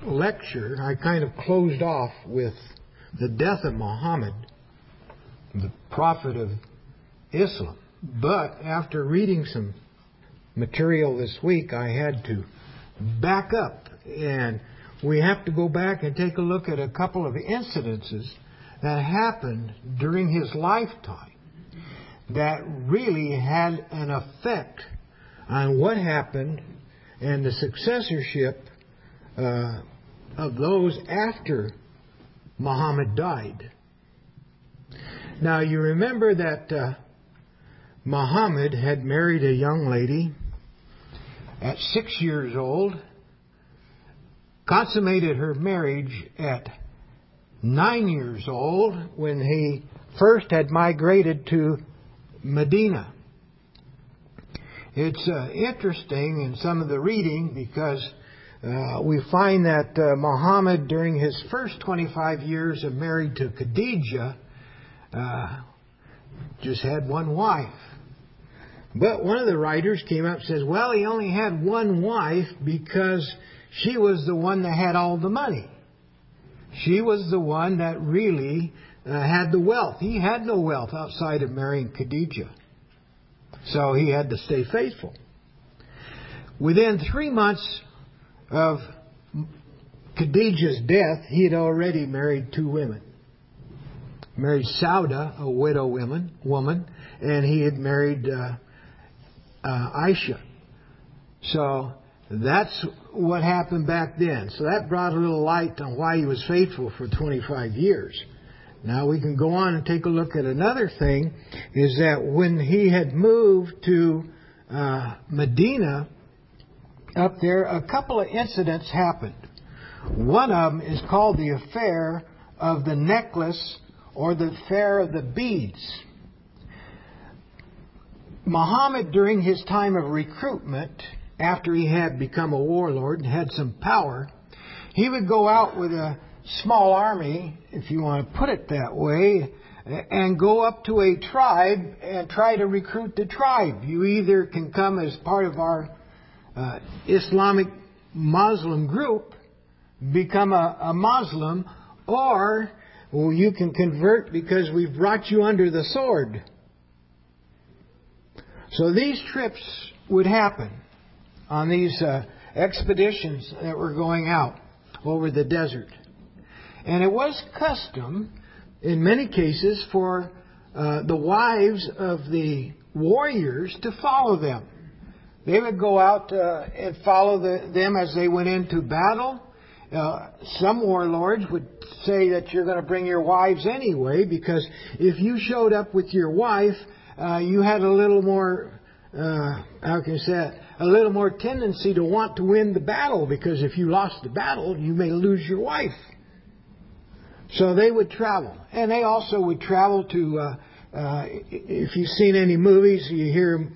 lecture, I kind of closed off with the death of Muhammad, the prophet of Islam. But after reading some material this week, I had to back up, and we have to go back and take a look at a couple of incidences that happened during his lifetime that really had an effect on what happened and the successorship of those after Muhammad died. Now, you remember that Muhammad had married a young lady at 6 years old, consummated her marriage at 9 years old when he first had migrated to Medina. It's interesting in some of the reading because we find that Muhammad, during his first 25 years of married to Khadijah, just had one wife. But one of the writers came up and says, well, he only had one wife because she was the one that had all the money. She was the one that really had the wealth. He had no wealth outside of marrying Khadijah. So he had to stay faithful. Within 3 months of Khadijah's death, he had already married 2 women. Married Sauda, a widow woman, and he had married Aisha. So that's what happened back then. So that brought a little light on why he was faithful for 25 years. Now we can go on and take a look at another thing, is that when he had moved to Medina, up there, a couple of incidents happened. One of them is called the affair of the necklace or the affair of the beads. Muhammad, during his time of recruitment, after he had become a warlord and had some power, he would go out with a small army, if you want to put it that way, and go up to a tribe and try to recruit the tribe. You either can come as part of our Islamic Muslim group, become a Muslim, or you can convert because we've brought you under the sword. So these trips would happen on these expeditions that were going out over the desert. And it was custom, in many cases, for the wives of the warriors to follow them. They would go out and follow them as they went into battle. Some warlords would say that you're going to bring your wives anyway, because if you showed up with your wife, you had a little more, how can you say it, a little more tendency to want to win the battle, because if you lost the battle, you may lose your wife. So they would travel. And they also would travel to, if you've seen any movies, you hear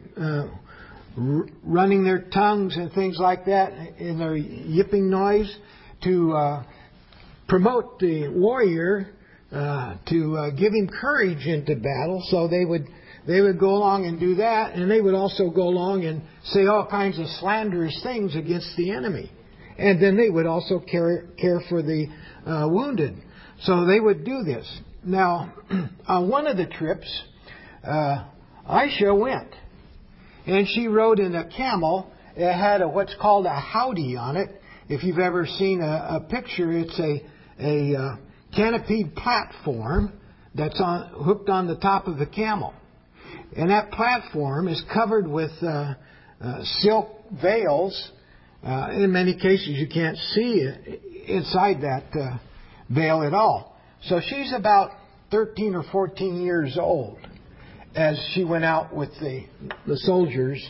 running their tongues and things like that in their yipping noise to promote the warrior, to give him courage into battle. So they would go along and do that, and they would also go along and say all kinds of slanderous things against the enemy. And then they would also care for the wounded. So they would do this. Now, on one of the trips, Aisha went. And she rode in a camel. It had what's called a howdy on it. If you've ever seen a picture, it's a canopied platform that's hooked on the top of the camel. And that platform is covered with silk veils. In many cases, you can't see inside that veil at all. So she's about 13 or 14 years old as she went out with the soldiers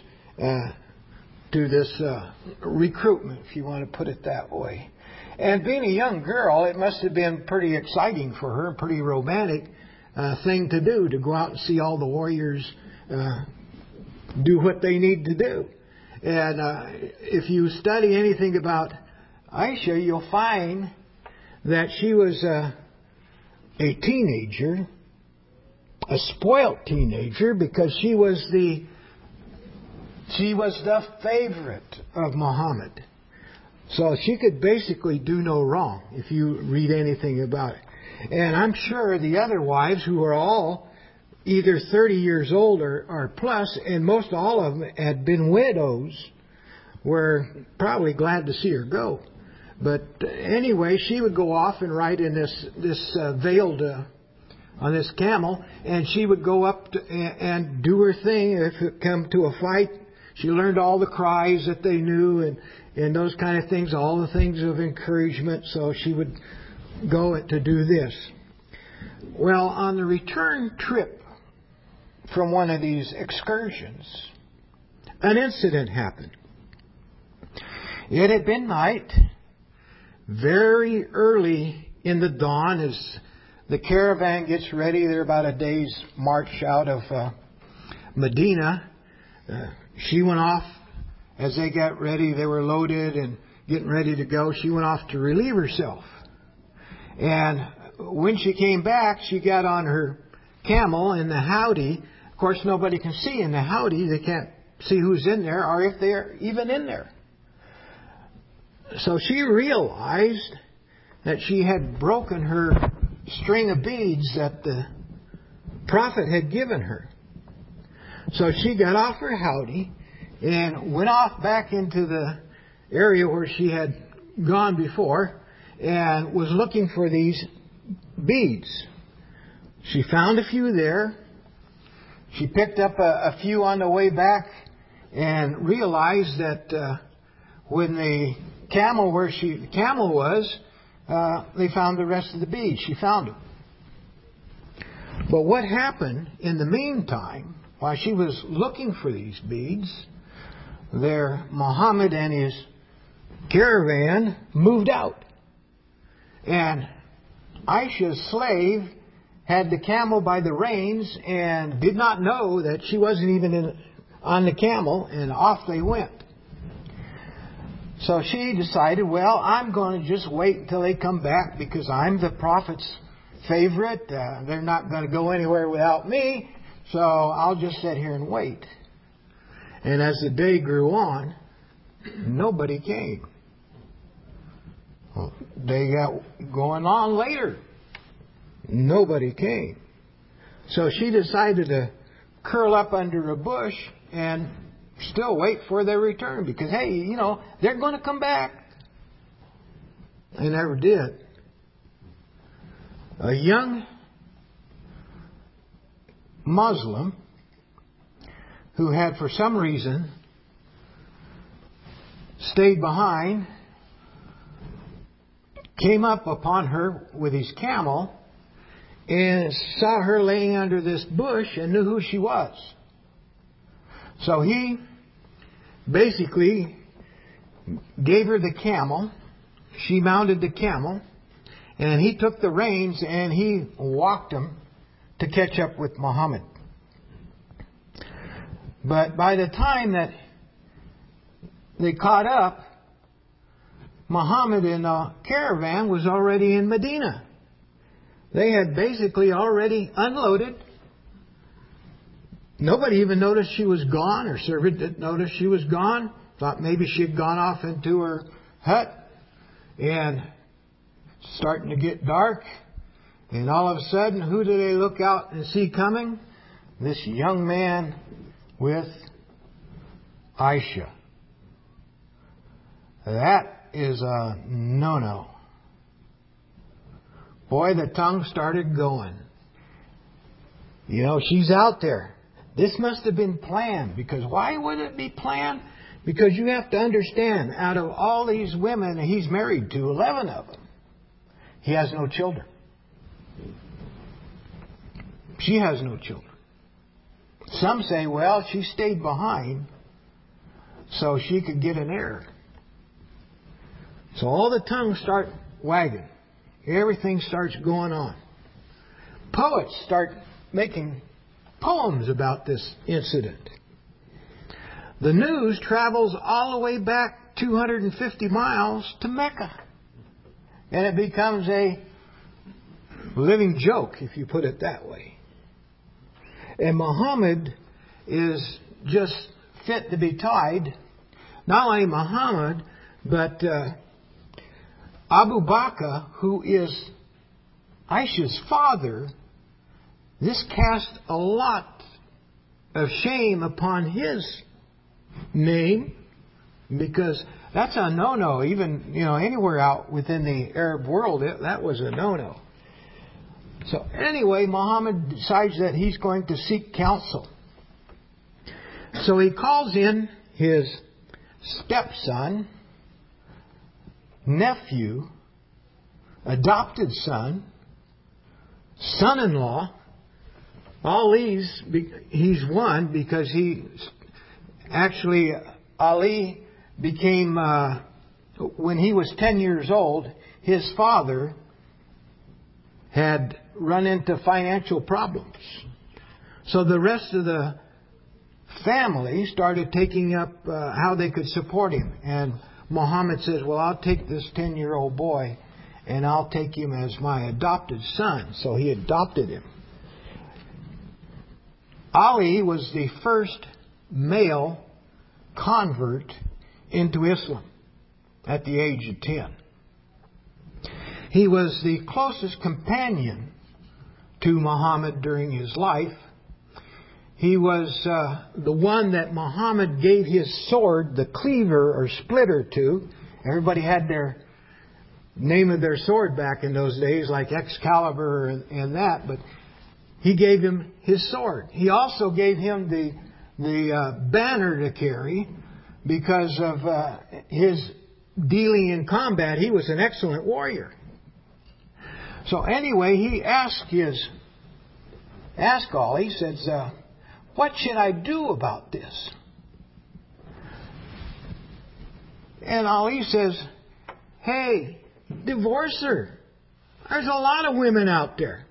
to this recruitment, if you want to put it that way. And being a young girl, it must have been pretty exciting for her, a pretty romantic thing to do, to go out and see all the warriors do what they need to do. And if you study anything about Aisha, you'll find that she was a teenager, a spoilt teenager, because she was the favorite of Muhammad. So she could basically do no wrong if you read anything about it. And I'm sure the other wives, who were all either 30 years old or plus, and most all of them had been widows, were probably glad to see her go. But anyway, she would go off and ride in this veiled on this camel, and she would go up and do her thing. If it come to a fight, she learned all the cries that they knew and those kind of things, all the things of encouragement. So she would go to do this. Well, on the return trip from one of these excursions, an incident happened. It had been night, very early in the dawn, as the caravan gets ready. They're about a day's march out of Medina. She went off as they got ready. They were loaded and getting ready to go. She went off to relieve herself. And when she came back, she got on her camel in the howdy. Of course, nobody can see in the howdy. They can't see who's in there or if they're even in there. So she realized that she had broken her string of beads that the prophet had given her. So she got off her howdy and went off back into the area where she had gone before and was looking for these beads. She found a few there. She picked up a few on the way back and realized that when the camel was, they found the rest of the beads. She found them. But what happened in the meantime, while she was looking for these beads, there Muhammad and his caravan moved out. And Aisha's slave had the camel by the reins and did not know that she wasn't even on the camel, and off they went. So she decided, well, I'm going to just wait until they come back because I'm the prophet's favorite. They're not going to go anywhere without me, so I'll just sit here and wait. And as the day grew on, nobody came. Well, they got going on later. Nobody came. So she decided to curl up under a bush and still wait for their return because, hey, they're going to come back. They never did. A young Muslim who had, for some reason, stayed behind, came up upon her with his camel and saw her laying under this bush and knew who she was. So he basically gave her the camel. She mounted the camel, and he took the reins and he walked them to catch up with Muhammad. But by the time that they caught up, Muhammad and the caravan was already in Medina. They had basically already unloaded. Nobody even noticed she was gone. Her servant didn't notice she was gone. Thought maybe she had gone off into her hut. And starting to get dark. And all of a sudden, who do they look out and see coming? This young man with Aisha. That is a no-no. Boy, the tongue started going. She's out there. This must have been planned. Because why would it be planned? Because you have to understand, out of all these women he's married to, 11 of them, he has no children. She has no children. Some say, well, she stayed behind so she could get an heir. So all the tongues start wagging. Everything starts going on. Poets start making poems about this incident. The news travels all the way back 250 miles to Mecca. And it becomes a living joke, if you put it that way. And Muhammad is just fit to be tied. Not only Muhammad, But Abu Bakr, who is Aisha's father, this cast a lot of shame upon his name, because that's a no-no. Even anywhere out within the Arab world, that was a no-no. So anyway, Muhammad decides that he's going to seek counsel. So he calls in his stepson, nephew, adopted son, son-in-law. All these, he's one because Ali became, when he was 10 years old, his father had run into financial problems. So the rest of the family started taking up how they could support him. And Muhammad says, well, I'll take this 10-year-old boy and I'll take him as my adopted son. So he adopted him. Ali was the first male convert into Islam at the age of 10. He was the closest companion to Muhammad during his life. He was the one that Muhammad gave his sword, the cleaver or splitter, to. Everybody had their name of their sword back in those days, like Excalibur and that, but he gave him his sword. He also gave him the banner to carry because of his dealing in combat. He was an excellent warrior. So anyway, he asked Ali, he says, what should I do about this? And Ali says, hey, divorce her. There's a lot of women out there.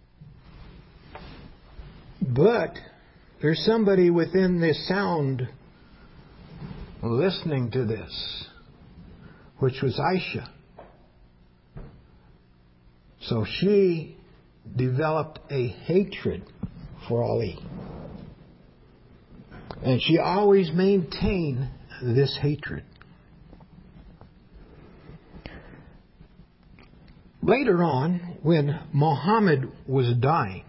But there's somebody within this sound listening to this, which was Aisha. So she developed a hatred for Ali. And she always maintained this hatred. Later on, when Muhammad was dying,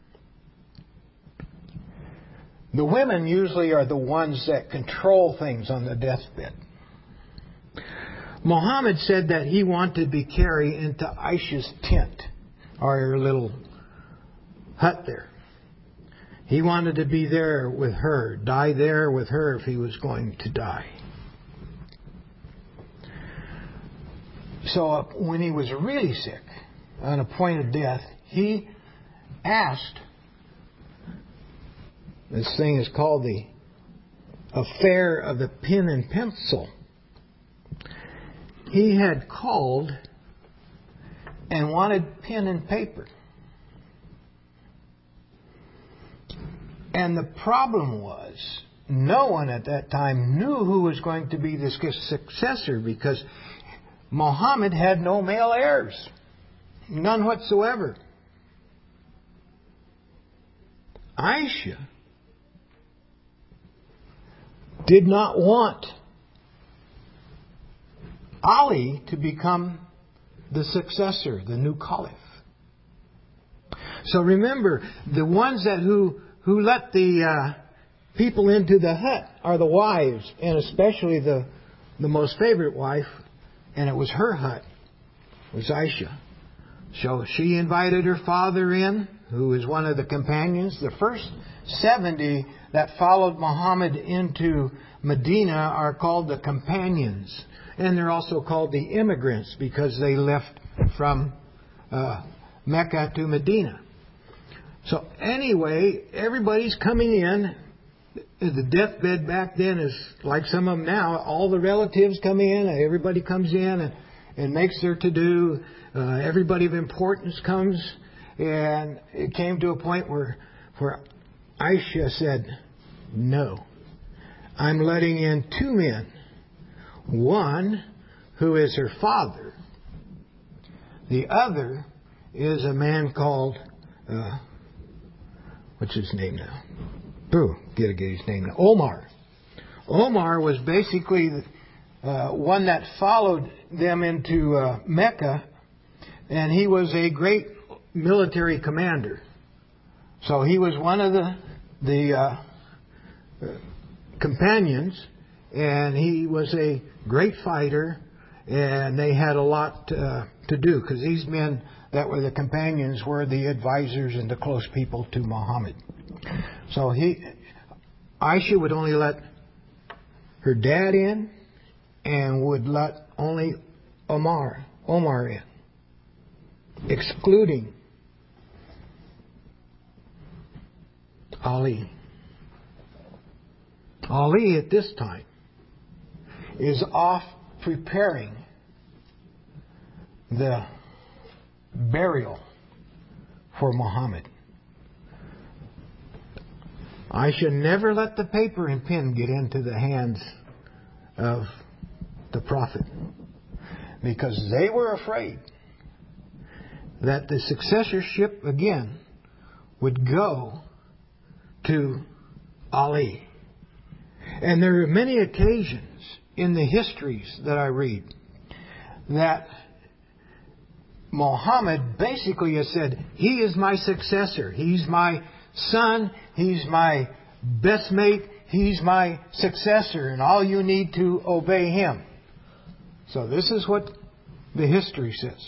the women usually are the ones that control things on the deathbed. Muhammad said that he wanted to be carried into Aisha's tent, or her little hut there. He wanted to be there with her, die there with her if he was going to die. So when he was really sick, on a point of death, he asked, this thing is called the affair of the pen and pencil. He had called and wanted pen and paper. And the problem was, no one at that time knew who was going to be the successor, because Muhammad had no male heirs. None whatsoever. Aisha did not want Ali to become the successor, the new caliph. So remember, the ones who let the people into the hut are the wives, and especially the most favorite wife, and it was her hut, was Aisha. So she invited her father in, who is one of the companions. The first 70 that followed Muhammad into Medina are called the companions. And they're also called the immigrants because they left from Mecca to Medina. So anyway, everybody's coming in. The deathbed back then is like some of them now. All the relatives come in. Everybody comes in and makes their to-do. Everybody of importance comes. And it came to a point where Aisha said, no, I'm letting in 2 men. One who is her father. The other is a man called, what's his name now? Get his name now. Omar. Omar was basically one that followed them into Mecca, and he was a great military commander. So he was one of the companions, and he was a great fighter, and they had a lot to do, because these men that were the companions were the advisors and the close people to Muhammad. So Aisha would only let her dad in, and would let only Omar in, excluding Ali. Ali at this time is off preparing the burial for Muhammad. Aisha never let the paper and pen get into the hands of the Prophet, because they were afraid that the successorship again would go to Ali. And there are many occasions in the histories that I read that Muhammad basically has said, he is my successor. He's my son. He's my best mate. He's my successor. And all you need to obey him. So this is what the history says.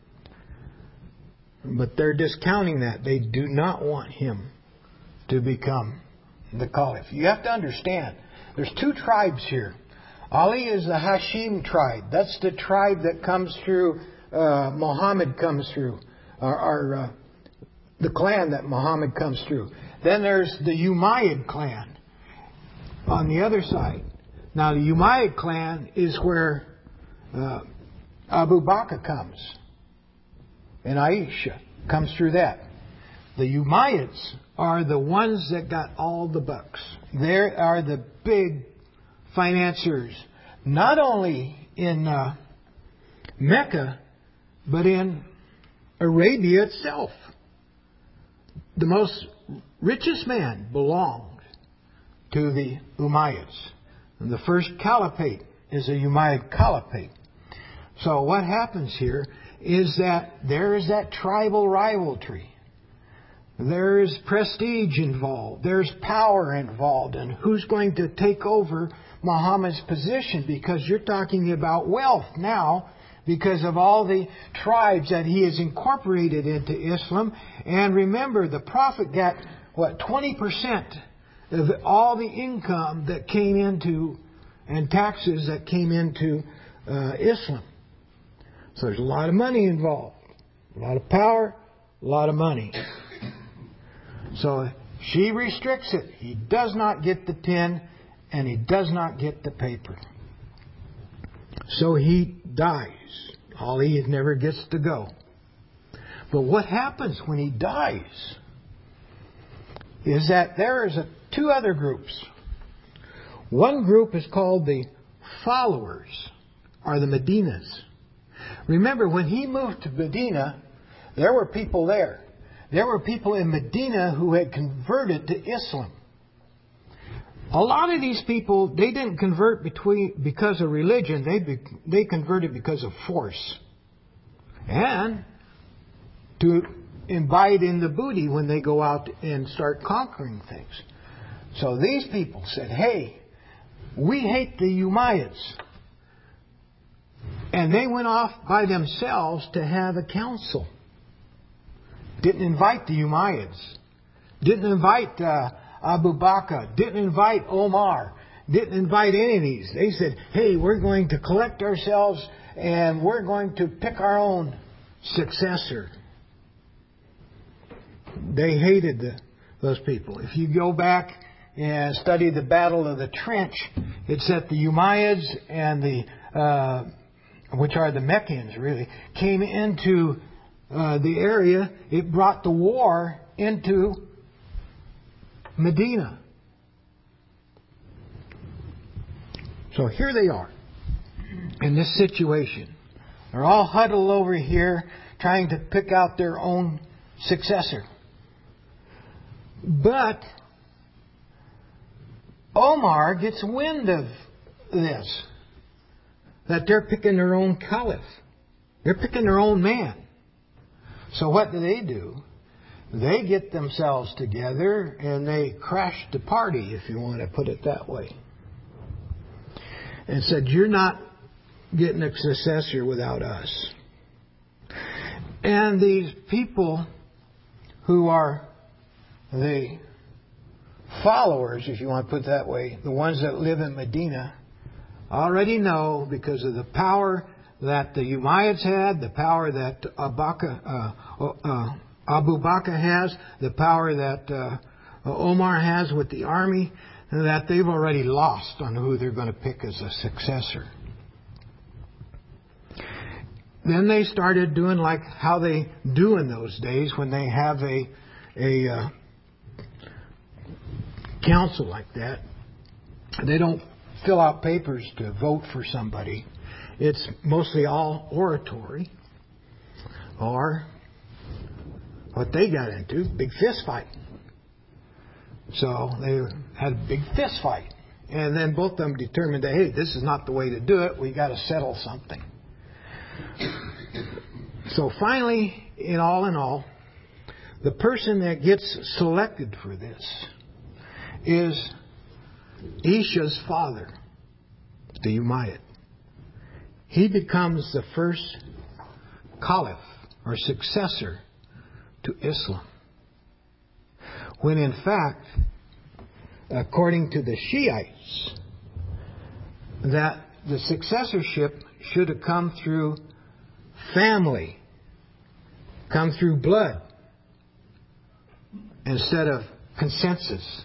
But they're discounting that. They do not want him to become the caliph. You have to understand, there's two tribes here. Ali is the Hashim tribe. That's the tribe that comes through, Muhammad comes through. Or the clan that Muhammad comes through. Then there's the Umayyad clan on the other side. Now the Umayyad clan is where Abu Bakr comes. And Aisha comes through that. The Umayyads are the ones that got all the bucks. They are the big financiers, not only in Mecca, but in Arabia itself. The most richest man belonged to the Umayyads. And the first caliphate is a Umayyad caliphate. So what happens here is that there is that tribal rivalry. There is prestige involved. There's power involved. And who's going to take over Muhammad's position? Because you're talking about wealth now, because of all the tribes that he has incorporated into Islam. And remember, the Prophet got, 20% of all the income that came into, and taxes that came into Islam. So there's a lot of money involved. A lot of power, a lot of money. So she restricts it. He does not get the pen, and he does not get the paper. So he dies. Ali never gets to go. But what happens when he dies is that there is two other groups. One group is called the followers, or the Medinas. Remember, when he moved to Medina, there were people there. There were people in Medina who had converted to Islam. A lot of these people, they didn't convert because of religion. They converted because of force. And to invite in the booty when they go out and start conquering things. So these people said, hey, we hate the Umayyads. And they went off by themselves to have a council. Didn't invite the Umayyads. Didn't invite Abu Bakr. Didn't invite Omar. Didn't invite any of these. They said, hey, we're going to collect ourselves and we're going to pick our own successor. They hated those people. If you go back and study the Battle of the Trench, it's that the Umayyads and which are the Meccans really, came into the area. It brought the war into Medina. So here they are in this situation. They're all huddled over here trying to pick out their own successor. But Omar gets wind of this. that they're picking their own caliph. They're picking their own man. So what do? They get themselves together and they crash the party, if you want to put it that way. And said, you're not getting a successor without us. And these people who are the followers, if you want to put it that way, the ones that live in Medina, already know, because of the power that the Umayyads had, the power that Abu Bakr has, the power that Omar has with the army, that they've already lost on who they're going to pick as a successor. Then they started doing like how they do in those days when they have a council like that. They don't fill out papers to vote for somebody. It's mostly all oratory, or what they got into, big fist fight. So they had a big fist fight. And then both of them determined that, hey, this is not the way to do it. We got to settle something. So finally, in all, the person that gets selected for this is Isha's father, the Umayyad. He becomes the first caliph or successor to Islam. When in fact, according to the Shiites, that the successorship should have come through family, come through blood, instead of consensus.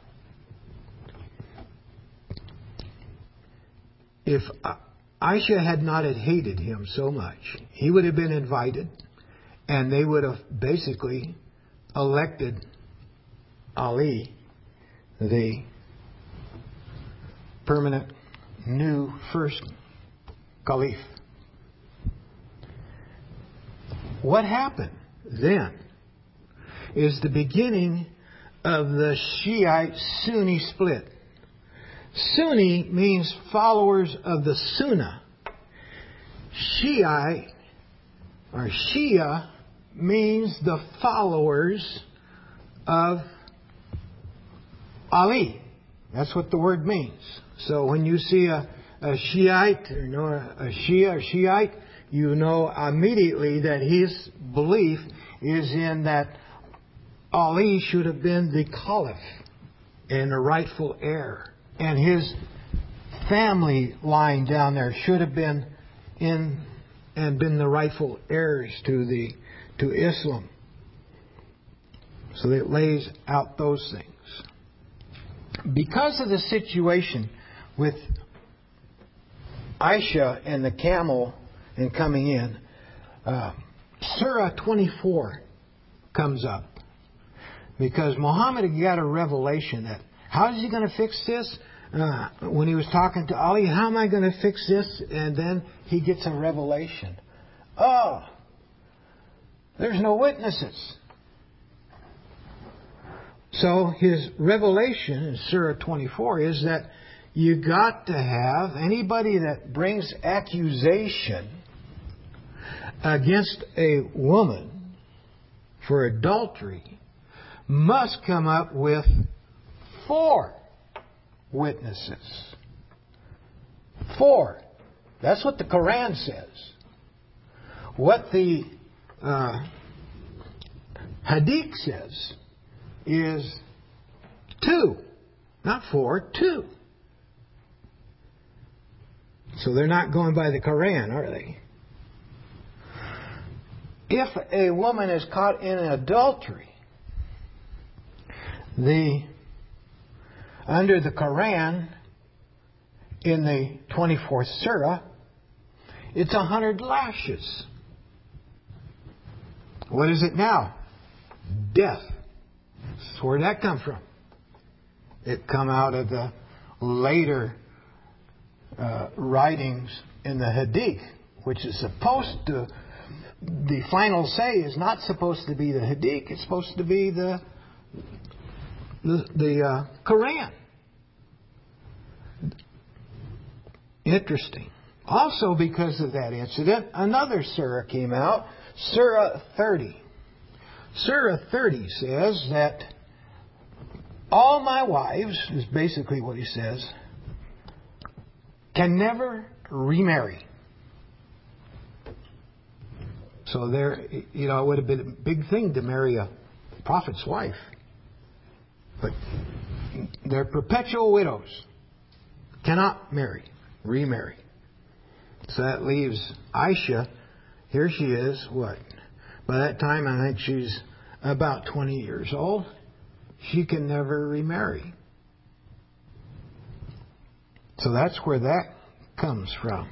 If Aisha had not had hated him so much, he would have been invited, and they would have basically elected Ali, the permanent new first caliph. What happened then is the beginning of the Shiite-Sunni split. Sunni means followers of the Sunnah. Shiite or Shia means the followers of Ali. That's what the word means. So when you see a Shiite, or a Shia or Shiite, you know immediately that his belief is in that Ali should have been the caliph and the rightful heir. And his family line down there should have been in and been the rightful heirs to Islam. So it lays out those things. Because of the situation with Aisha and the camel and coming in, Surah 24 comes up. Because Muhammad got a revelation that, how is he going to fix this? When he was talking to Ali, how am I going to fix this? And then he gets a revelation. Oh, there's no witnesses. So his revelation in Surah 24 is that you got to have anybody that brings accusation against a woman for adultery must come up with 4 witnesses. 4. That's what the Quran says. What the Hadith says is 2. Not 4, 2. So they're not going by the Quran, are they? If a woman is caught in adultery, under the Quran, in the 24th surah, it's 100 lashes. What is it now? Death. So where did that come from? It come out of the later writings in the Hadith, which is supposed to, the final say is not supposed to be the Hadith, it's supposed to be the Quran. Interesting. Also, because of that incident, another surah came out, Surah 30. Surah 30 says that all my wives, is basically what he says, can never remarry. So there, it would have been a big thing to marry a prophet's wife. But they're perpetual widows. Cannot remarry. So that leaves Aisha. Here she is, what? By that time, I think she's about 20 years old. She can never remarry. So that's where that comes from.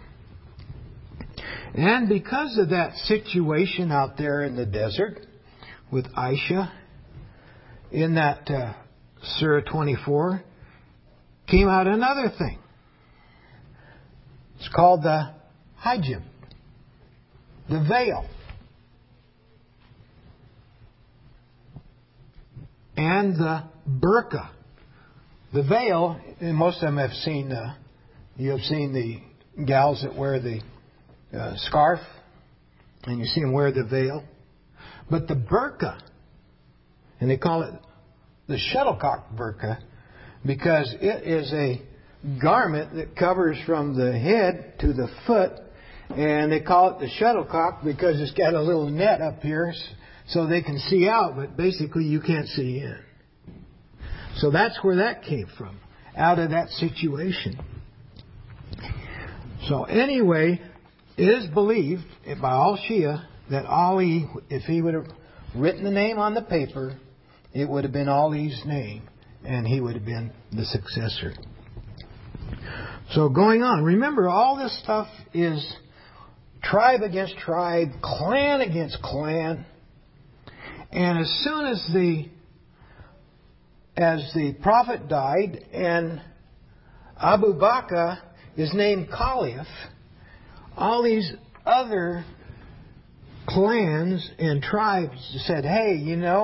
And because of that situation out there in the desert with Aisha, in that Surah 24, came out another thing. It's called the hijab, the veil. And the burqa. The veil, and most of them have seen, you have seen the gals that wear the scarf, and you see them wear the veil. But the burqa, and they call it the shuttlecock burqa, because it is a garment that covers from the head to the foot, and they call it the shuttlecock because it's got a little net up here so they can see out, but basically you can't see in. So that's where that came from, out of that situation. So anyway, it is believed by all Shia that Ali, if he would have written the name on the paper, it would have been Ali's name, and he would have been the successor. So going on, remember all this stuff is tribe against tribe, clan against clan. And as soon as the prophet died and Abu Bakr is named Caliph, all these other clans and tribes said, hey,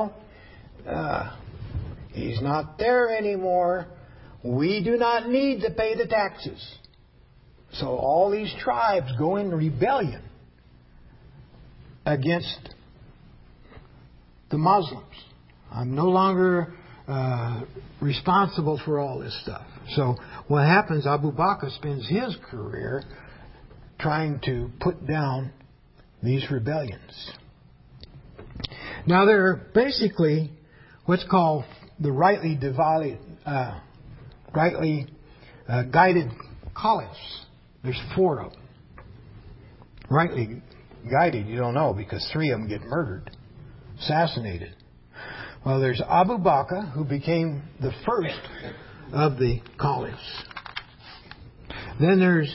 he's not there anymore. We do not need to pay the taxes. So all these tribes go in rebellion against the Muslims. I'm no longer responsible for all this stuff. So what happens, Abu Bakr spends his career trying to put down these rebellions. Now there are basically what's called the rightly guided caliphs. There's 4 of them. Rightly guided, you don't know, because 3 of them get murdered, assassinated. Well, there's Abu Bakr, who became the first of the caliphs. Then there's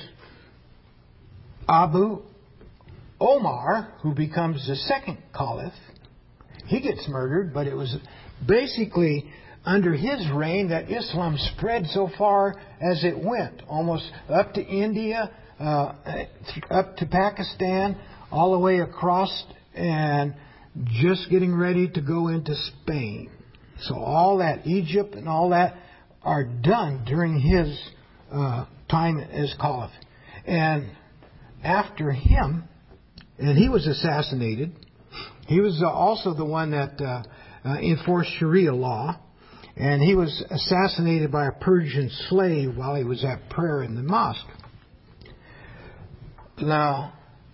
Abu Omar, who becomes the second caliph. He gets murdered, but it was basically under his reign that Islam spread so far as it went, almost up to India, up to Pakistan, all the way across, and just getting ready to go into Spain. So all that, Egypt and all that, are done during his time as caliph. And after him, and he was assassinated, he was also the one that enforced Sharia law. And he was assassinated by a Persian slave while he was at prayer in the mosque. Now,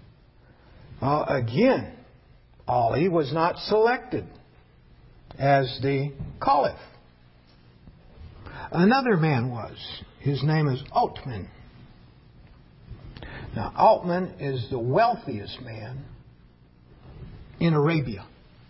again, Ali was not selected as the caliph. Another man was. His name is Uthman. Now, Uthman is the wealthiest man in Arabia.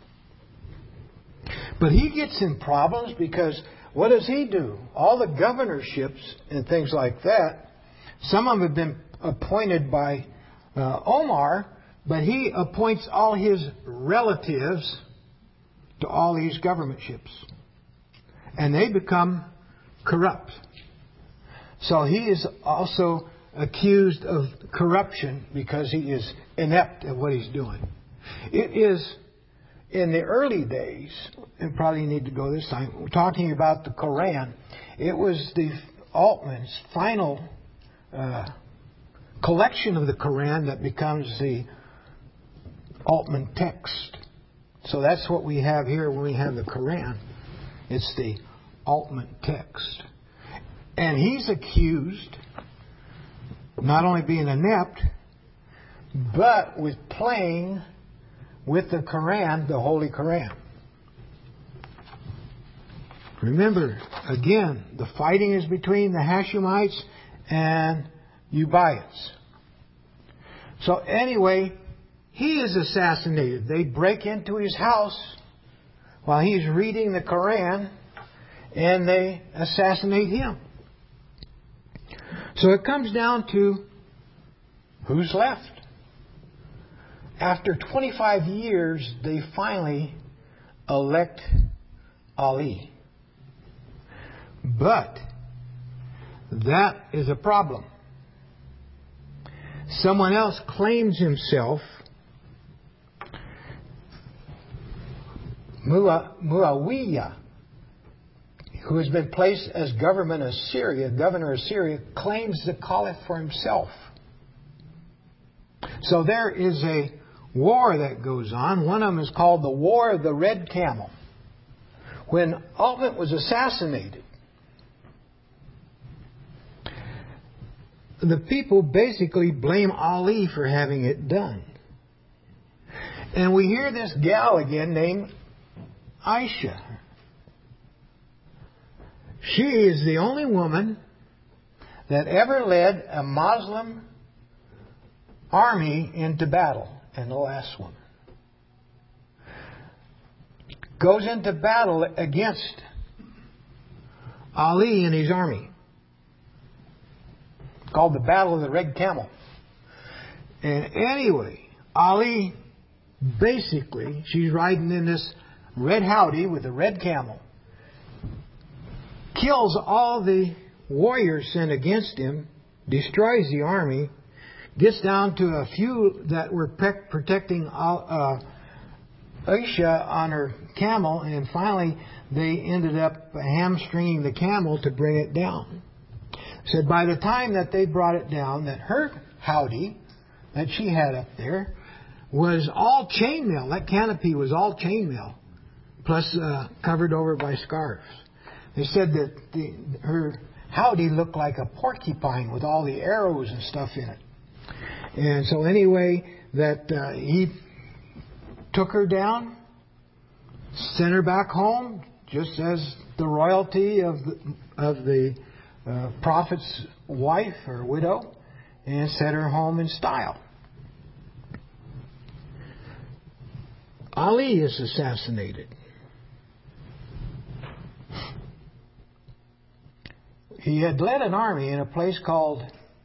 But he gets in problems because what does he do? All the governorships and things like that, some of them have been appointed by Omar, but he appoints all his relatives to all these governorships. And they become corrupt. So he is also accused of corruption because he is inept at what he's doing. It is in the early days, and probably need to go this time, we're talking about the Quran. It was the Uthman's final collection of the Quran that becomes the ultimate text. So that's what we have here when we have the Quran. It's the ultimate text. And he's accused not only being inept, but with playing with the Quran, the Holy Quran. Remember, again, the fighting is between the Hashemites and Ubayyids. So anyway, he is assassinated. They break into his house while he's reading the Quran, and they assassinate him. So it comes down to who's left. After 25 years, they finally elect Ali. But that is a problem. Someone else claims himself Muawiyah, who has been placed as governor of Syria, claims the caliph for himself. So there is a war that goes on. One of them is called the War of the Red Camel. When Ultimate was assassinated, the people basically blame Ali for having it done. And we hear this gal again named Aisha. She is the only woman that ever led a Muslim army into battle, and the last one. Goes into battle against Ali and his army. Called the Battle of the Red Camel. And anyway, Ali, basically, she's riding in this red howdy with a red camel. Kills all the warriors sent against him. Destroys the army. Gets down to a few that were protecting Aisha on her camel. And finally, they ended up hamstringing the camel to bring it down. Said by the time that they brought it down, that her howdy that she had up there was all chainmail. That canopy was all chainmail, plus covered over by scarves. They said that her howdy looked like a porcupine with all the arrows and stuff in it. And so anyway, that he took her down, sent her back home, just as the royalty of the prophet's wife or widow, and sent her home in style. Ali is assassinated. He had led an army in a place called,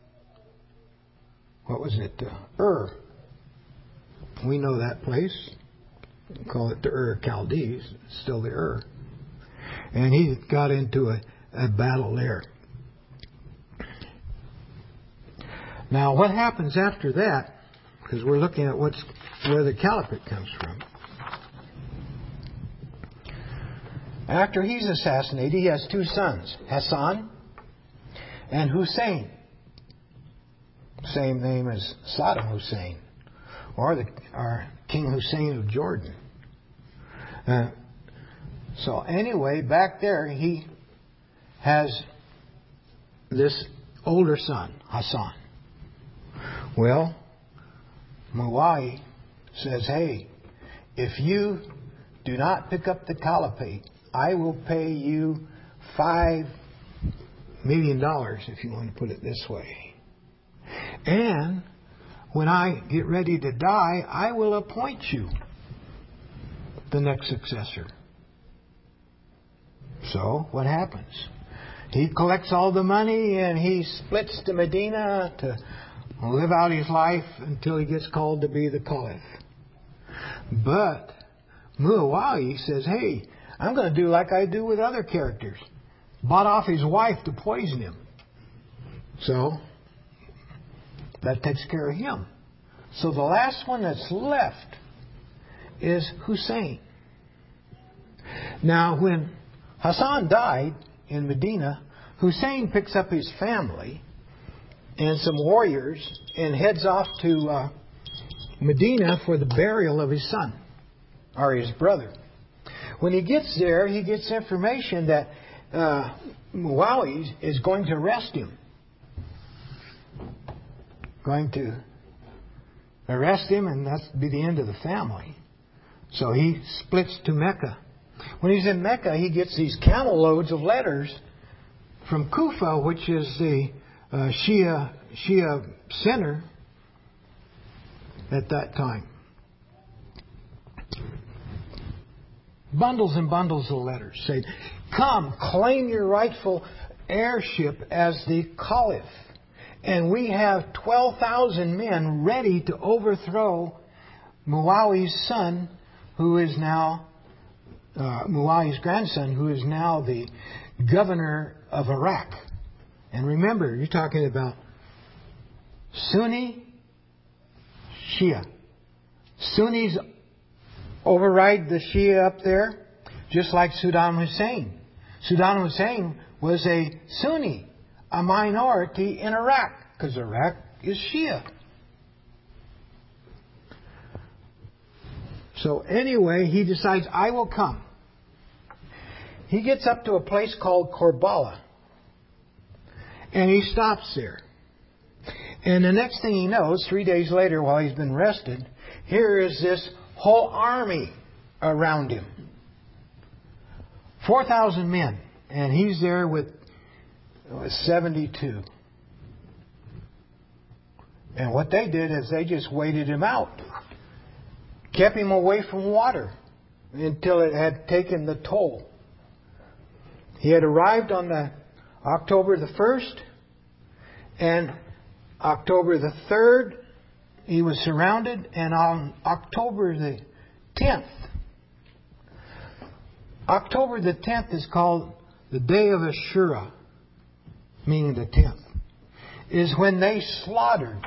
what was it? Ur. We know that place. We call it the Ur Chaldees. It's still the Ur. And he got into a battle there. Now, what happens after that, because we're looking at where the caliphate comes from. After he's assassinated, he has two sons, Hassan and Hussein. Same name as Saddam Hussein, or King Hussein of Jordan. So anyway, back there he has this older son, Hassan. Well, Muawiyah says, hey, if you do not pick up the caliphate, I will pay you $5 million, if you want to put it this way. And when I get ready to die, I will appoint you the next successor. So, what happens? He collects all the money and he splits to Medina to live out his life until he gets called to be the caliph. But Muawiyah says, hey, I'm going to do like I do with other characters. Bought off his wife to poison him. So, that takes care of him. So the last one that's left is Hussein. Now, when Hassan died in Medina, Hussein picks up his family and some warriors and heads off to Medina for the burial of his son, or his brother. When he gets there, he gets information that Muawiyah is going to arrest him. Going to arrest him, and that's be the end of the family. So he splits to Mecca. When he's in Mecca, he gets these camel loads of letters from Kufa, which is the Shia center at that time. Bundles and bundles of letters say, "Come, claim your rightful heirship as the Caliph. And we have 12,000 men ready to overthrow Muawiyah's son, who is now Muawiyah's grandson, who is now the governor of Iraq." And remember, you're talking about Sunni, Shia. Sunnis override the Shia up there, just like Saddam Hussein. Saddam Hussein was a Sunni, a minority in Iraq, because Iraq is Shia. So anyway, he decides, I will come. He gets up to a place called Karbala, and he stops there. And the next thing he knows, 3 days later, while he's been rested, here is this whole army around him. 4,000 men. And he's there with 72. And what they did is they just waited him out. Kept him away from water until it had taken the toll. He had arrived on October the 1st, and October the 3rd, he was surrounded, and on October the 10th, October the 10th is called the Day of Ashura, meaning the 10th, is when they slaughtered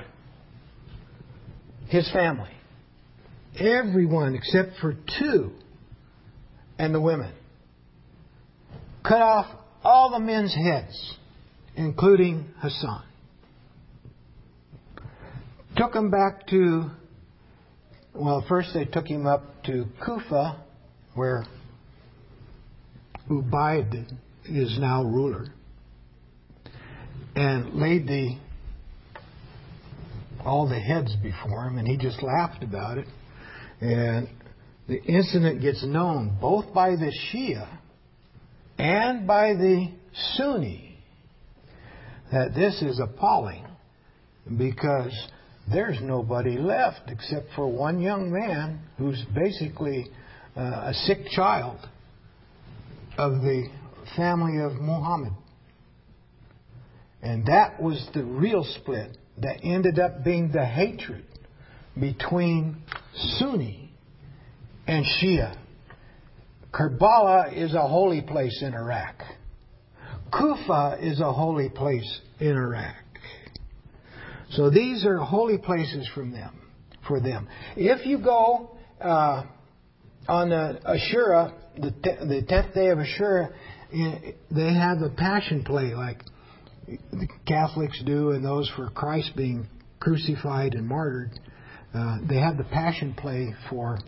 his family. Everyone except for 2 and the women. Cut off all the men's heads, including Hassan. Took him back to, first they took him up to Kufa, where Ubayd is now ruler, and laid all the heads before him, and he just laughed about it. And the incident gets known both by the Shia and by the Sunni that this is appalling, because there's nobody left except for one young man who's basically a sick child of the family of Muhammad. And that was the real split that ended up being the hatred between Sunni and Shia. Karbala is a holy place in Iraq. Kufa is a holy place in Iraq. So these are holy places for them. If you go on Ashura, the 10th day of Ashura, they have a passion play like the Catholics do, and those for Christ being crucified and martyred. They have the passion play for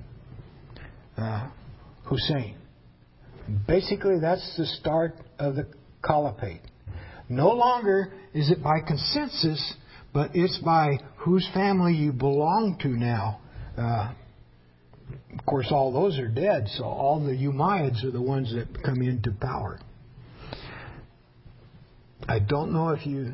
Hussein. Basically, that's the start of the caliphate. No longer is it by consensus, but it's by whose family you belong to now. Of course, all those are dead, so all the Umayyads are the ones that come into power. I don't know if you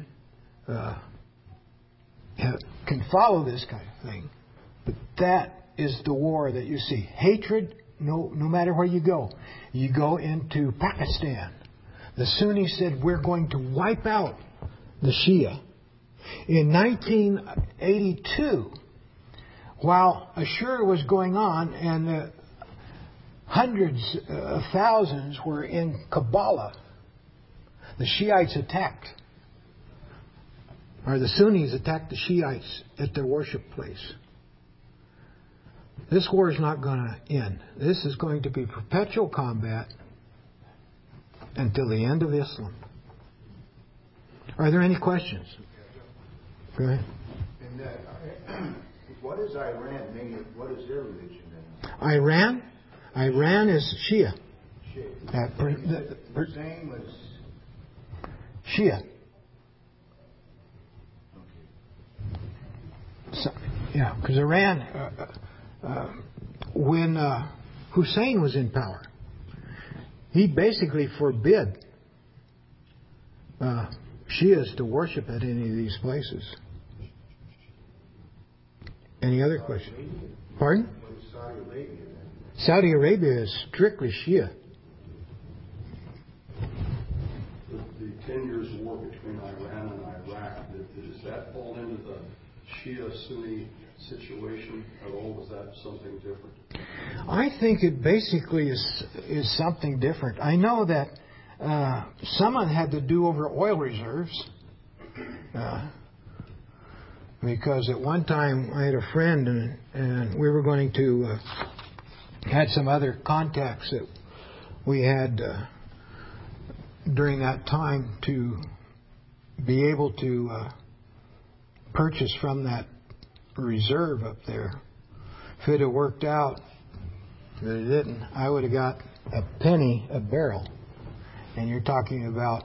can follow this kind of thing, but that is the war that you see. Hatred, no matter where you go. You go into Pakistan. The Sunnis said, we're going to wipe out the Shia. In 1982, while Ashura was going on and hundreds of thousands were in Kabbalah, the Shiites attacked, or the Sunnis attacked the Shiites at their worship place. This war is not going to end. This is going to be perpetual combat until the end of Islam. Are there any questions? Go ahead. And what is Iran? What is their religion then? Iran is Shia. Hussein was Shia. So, yeah, because Iran, when Hussein was in power, he basically forbid Shias to worship at any of these places. Any other question? Pardon? What is Saudi Arabia then? Saudi Arabia is strictly Shia. The 10 years war between Iran and Iraq, does that fall into the Shia-Sunni situation at all? Was that something different? I think it basically is something different. I know that someone had to do over oil reserves because at one time I had a friend and we were going to had some other contacts that we had during that time to be able to purchase from that reserve up there. If it had worked out, but it didn't, I would have got a penny a barrel. And you're talking about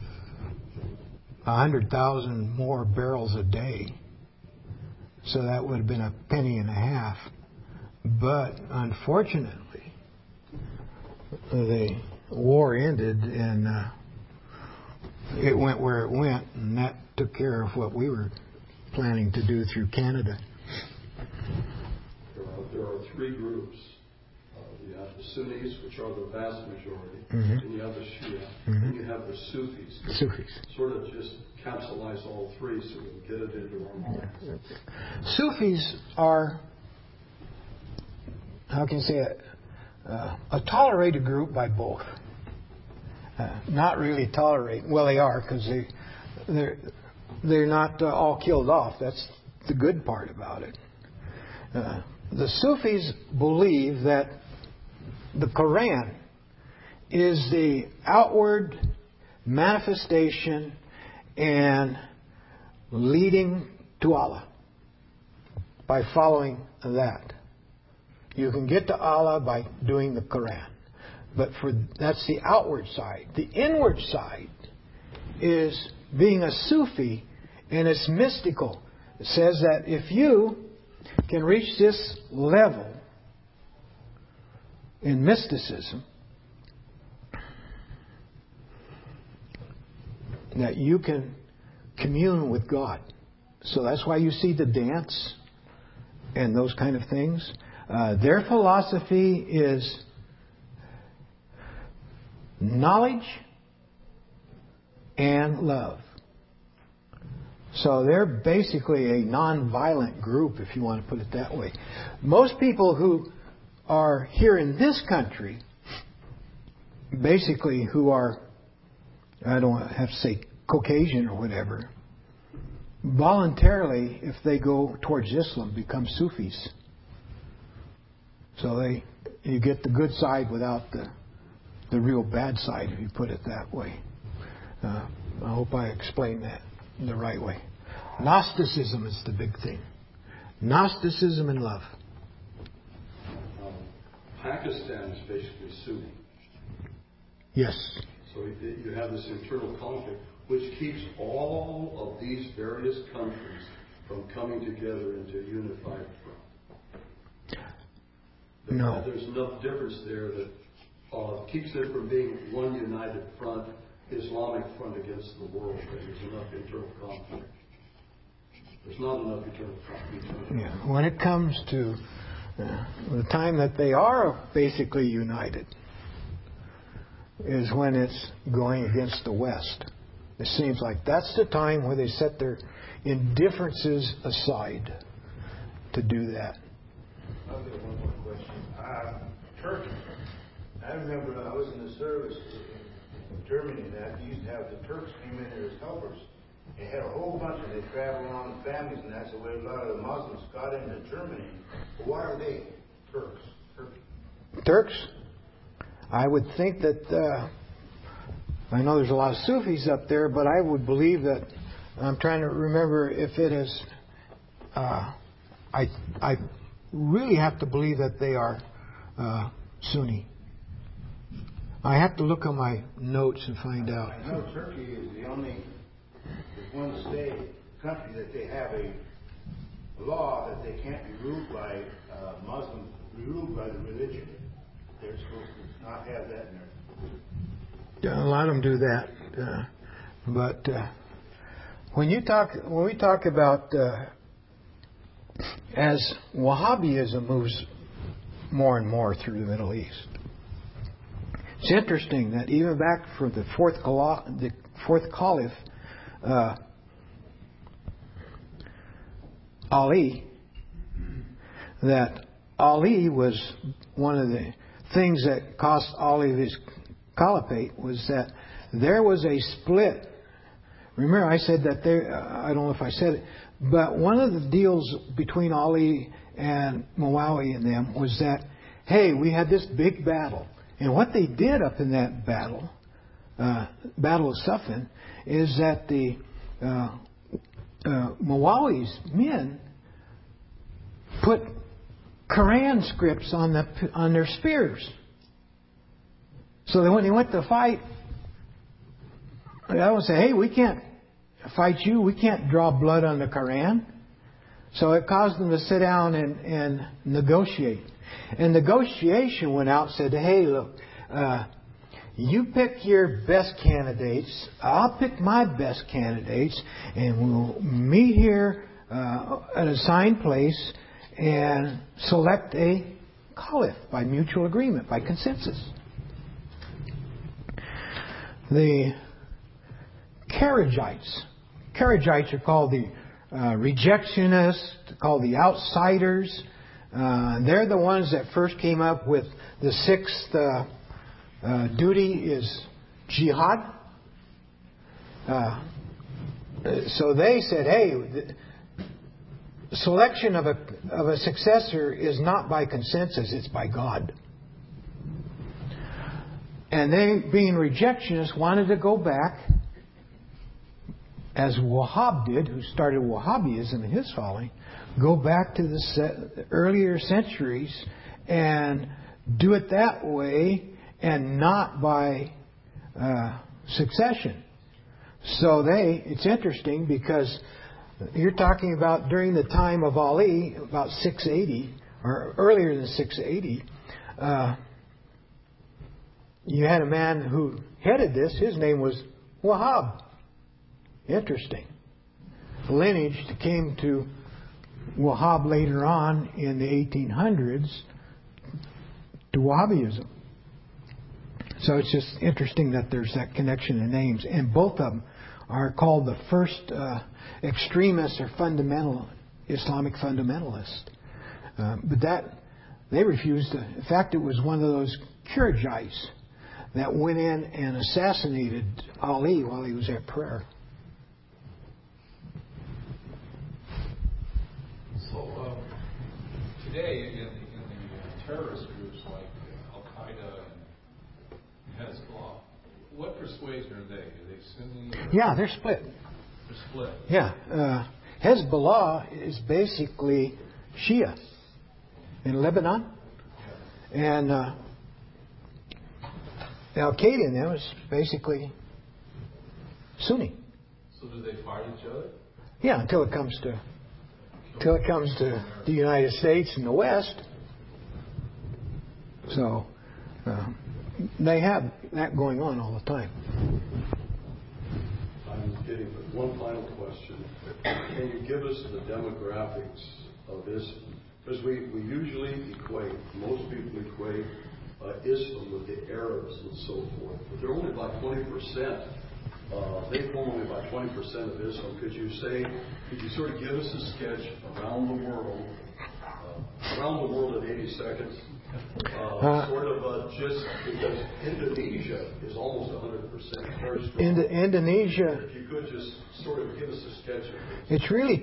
100,000 more barrels a day. So that would have been a penny and a half. But unfortunately, the war ended and it went where it went, and that took care of what we were planning to do through Canada. There are three groups. You have the Sunnis, which are the vast majority, and you have the Shia, and you have the Sufis. Sufis. Sort of just capsulize all three so we can get it into our minds. Sufis are, how can you say it, a tolerated group by both. Not really tolerate. Well, they are because they're not all killed off. That's the good part about it. The Sufis believe that the Quran is the outward manifestation and leading to Allah by following that. You can get to Allah by doing the Quran. But that's the outward side. The inward side is being a Sufi, and it's mystical. It says that if you can reach this level in mysticism, that you can commune with God. So that's why you see the dance and those kind of things. Their philosophy is knowledge and love. So they're basically a non-violent group, if you want to put it that way. Most people who are here in this country, basically who are, I don't have to say Caucasian or whatever, voluntarily, if they go towards Islam, become Sufis. So you get the good side without the real bad side, if you put it that way. I hope I explained that in the right way. Gnosticism is the big thing. Gnosticism and love. Pakistan is basically Sunni. Yes. So you have this internal conflict, which keeps all of these various countries from coming together into a unified front. No. There's enough difference there that keeps it from being one united front, Islamic front against the world. There's enough internal conflict. There's not enough internal conflict. Yeah. When it comes to the time that they are basically united is when it's going against the West. It seems like that's the time where they set their indifferences aside to do that. I'll get one more question. Turkey. I remember when I was in the service in Germany, that you used to have the Turks came in here as helpers. They had a whole bunch of them. They traveled around in families, and that's the way a lot of the Muslims got into Germany. But why are they Turks? Turks? I would think that, I know there's a lot of Sufis up there, but I would believe that I'm trying to remember if it is. I really have to believe that they are Sunni. I have to look on my notes and find out. I know Turkey is there's one country that they have a law that they can't be ruled by Muslims, ruled by the religion. They're supposed to not have that in there. Yeah, a lot of them do that. But when we talk about as Wahhabism moves more and more through the Middle East, it's interesting that even back from the fourth caliph, Ali, that Ali was one of the things that cost Ali his caliphate was that there was a split. Remember, I said that I don't know if I said it, but one of the deals between Ali and Muawiyah and them was that, hey, we had this big battle. And what they did up in that battle, Battle of Siffin, is that the Muawiyah's men put Quran scripts on their spears. So that when they went to fight, I would say, hey, we can't fight you. We can't draw blood on the Quran. So it caused them to sit down and negotiate. And negotiation went out and said, hey, look, you pick your best candidates. I'll pick my best candidates. And we'll meet here at an assigned place and select a caliph by mutual agreement, by consensus. The Kharijites are called the rejectionists, called the outsiders. They're the ones that first came up with the sixth duty is jihad. So they said, hey, the selection of a successor is not by consensus, it's by God. And they, being rejectionists, wanted to go back, as Wahhab did, who started Wahhabism in his following, go back to the earlier centuries and do it that way and not by succession. So it's interesting because you're talking about during the time of Ali, about 680, or earlier than 680, you had a man who headed this. His name was Wahhab. Interesting. Lineage came to Wahhab later on in the 1800s to Wahhabism. So it's just interesting that there's that connection in names. And both of them are called the first extremists or Islamic fundamentalist. But they refused to. In fact, it was one of those Kharijites that went in and assassinated Ali while he was at prayer. So today in the terrorist groups like Al-Qaeda and Hezbollah, what persuasion are they? Are they Sunni? Yeah, they're split. They're split. Yeah. Hezbollah is basically Shia in Lebanon. And Al-Qaeda in them is basically Sunni. So do they fight each other? Yeah, until it comes to the United States and the West. So they have that going on all the time. I'm getting one final question. Can you give us the demographics of this? Because we usually equate, most people equate Islam with the Arabs and so forth. But they're only about 20%. They form only about 20% of Islam. Could you sort of give us a sketch around the world in 80 seconds? Just because Indonesia is almost 100% very strong. Indonesia. If you could just sort of give us a sketch of it. It's really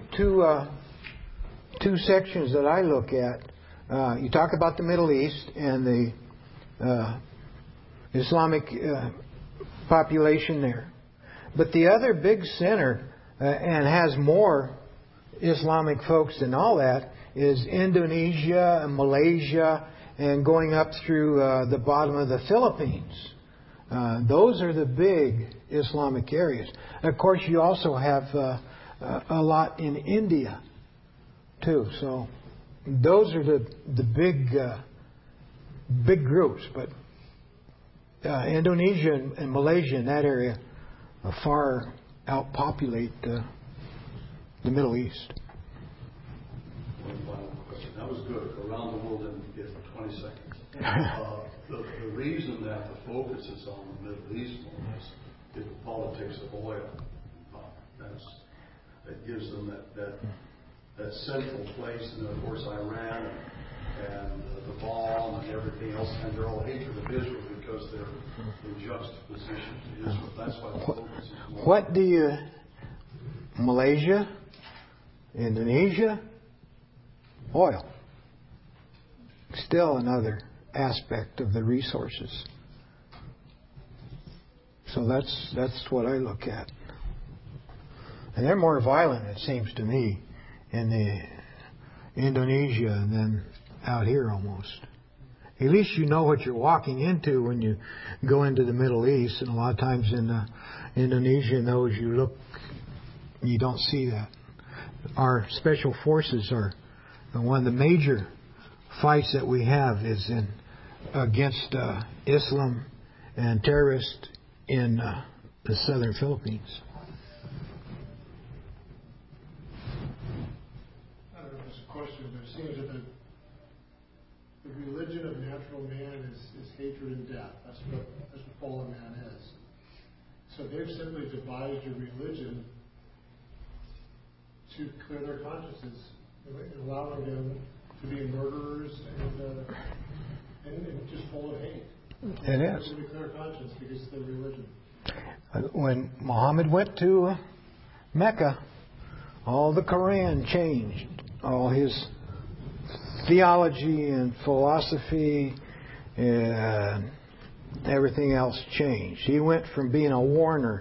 two sections that I look at. You talk about the Middle East and the Islamic population there. But the other big center and has more Islamic folks than all that is Indonesia and Malaysia and going up through the bottom of the Philippines. Those are the big Islamic areas. Of course, you also have a lot in India too. So those are the big groups. But Indonesia and Malaysia in that area far outpopulate the Middle East. One final question. That was good. Around the world in 20 seconds. The reason that the focus is on the Middle East more is the politics of oil. That gives them that central place, and of course Iran and the bomb and everything else, and their whole hatred of Israel because they're in juxtaposition to Israel. That's why the focus is more. What do you... Malaysia, Indonesia, oil. Still another aspect of the resources. So that's what I look at. And they're more violent, it seems to me, in the Indonesia than out here almost. At least you know what you're walking into when you go into the Middle East. And a lot of times in Indonesia, those you look, you don't see that. Our special forces are one of the major fights that we have is against Islam and terrorists in the southern Philippines. I don't know if it's a question, but it seems that the religion of natural man is hatred and death. That's what fallen man is. So they've simply devised a religion to clear their consciences, allowing them to be murderers and just full of hate. It is. To clear conscience because of their religion. When Muhammad went to Mecca, all the Quran changed. All his theology and philosophy and everything else changed. He went from being a warner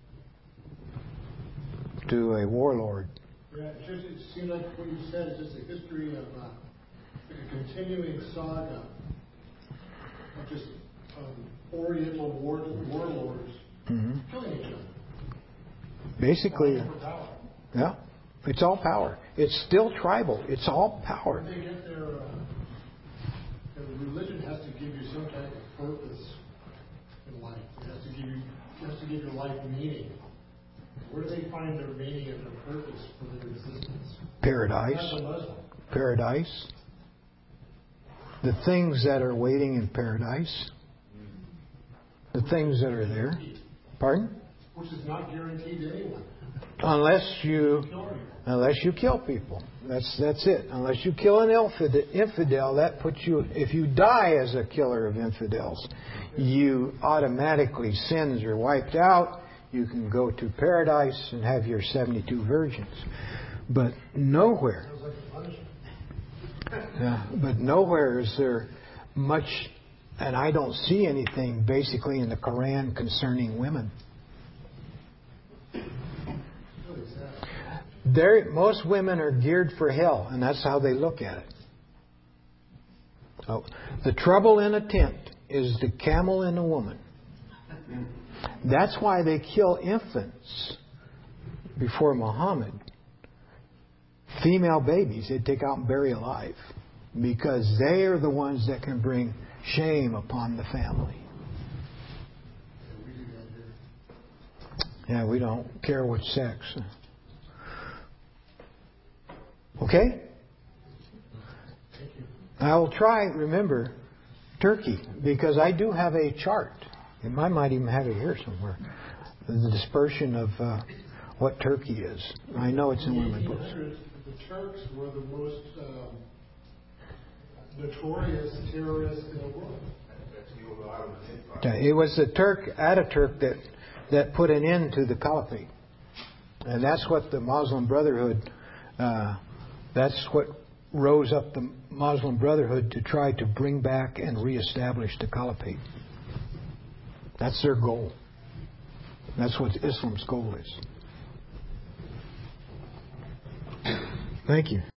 to a warlord. Yeah, it seemed like what you said is just a history of a continuing saga of just Oriental warlords killing each other. Basically, For power. yeah, it's all power. It's still tribal. It's all power. When they get their religion has to give you some type of purpose in life. It has to give your life meaning. Where do they find their meaning and their purpose for their existence? Paradise. As a Muslim. Paradise. The things that are waiting in paradise. The things that are there. Pardon? Which is not guaranteed to anyone. Unless you kill people. That's it. Unless you kill an infidel, that puts you... If you die as a killer of infidels, you automatically, sins are wiped out. You can go to paradise and have your 72 virgins. But nowhere... but nowhere is there much... And I don't see anything basically in the Quran concerning women. Most women are geared for hell, and that's how they look at it. Oh, the trouble in a tent is the camel in a woman. That's why they kill infants before Muhammad. Female babies they take out and bury alive because they are the ones that can bring shame upon the family. Yeah, we don't care what sex. Okay? I will try, remember, Turkey, because I do have a chart. I might even have it here somewhere. The dispersion of what Turkey is. I know it's in one of my books. The Turks were the most notorious terrorists in the world. It was the Ataturk that put an end to the caliphate. And that's what the Muslim Brotherhood... That's what rose up the Muslim Brotherhood to try to bring back and reestablish the caliphate. That's their goal. That's what Islam's goal is. Thank you.